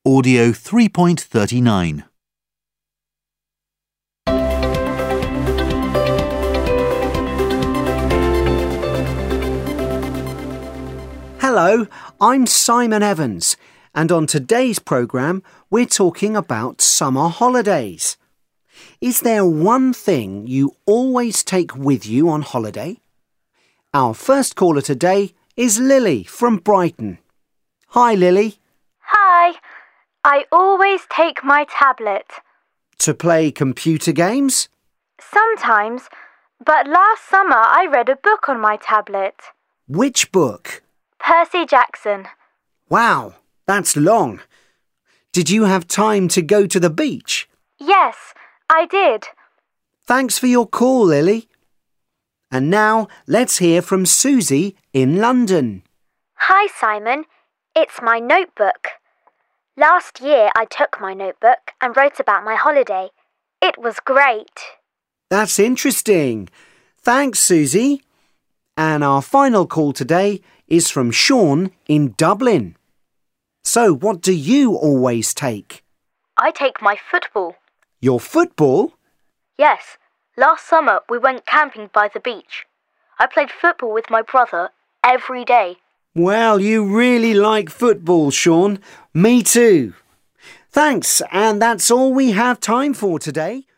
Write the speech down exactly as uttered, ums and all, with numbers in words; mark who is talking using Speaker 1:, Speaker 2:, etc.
Speaker 1: Audio three point three nine.
Speaker 2: Hello, I'm Simon Evans, and on today's programme we're talking about summer holidays. Is there one thing you always take with you on holiday? Our first caller today is Lily from Brighton. Hi, Lily.
Speaker 3: Hi. I always take my tablet.
Speaker 2: To play computer games?
Speaker 3: Sometimes, but last summer I read a book on my tablet.
Speaker 2: Which book?
Speaker 3: Percy Jackson.
Speaker 2: Wow, that's long. Did you have time to go to the beach?
Speaker 3: Yes, I did.
Speaker 2: Thanks for your call, Lily. And now let's hear from Susie in London.
Speaker 4: Hi, Simon. It's my notebook. Last year I took my notebook and wrote about my holiday. It was great.
Speaker 2: That's interesting. Thanks, Susie. And our final call today is from Sean in Dublin. So, what do you always take?
Speaker 3: I take my football.
Speaker 2: Your football?
Speaker 3: Yes. Last summer we went camping by the beach. I played football with my brother every day.
Speaker 2: Well, you really like football, Sean. Me too. Thanks, and that's all we have time for today.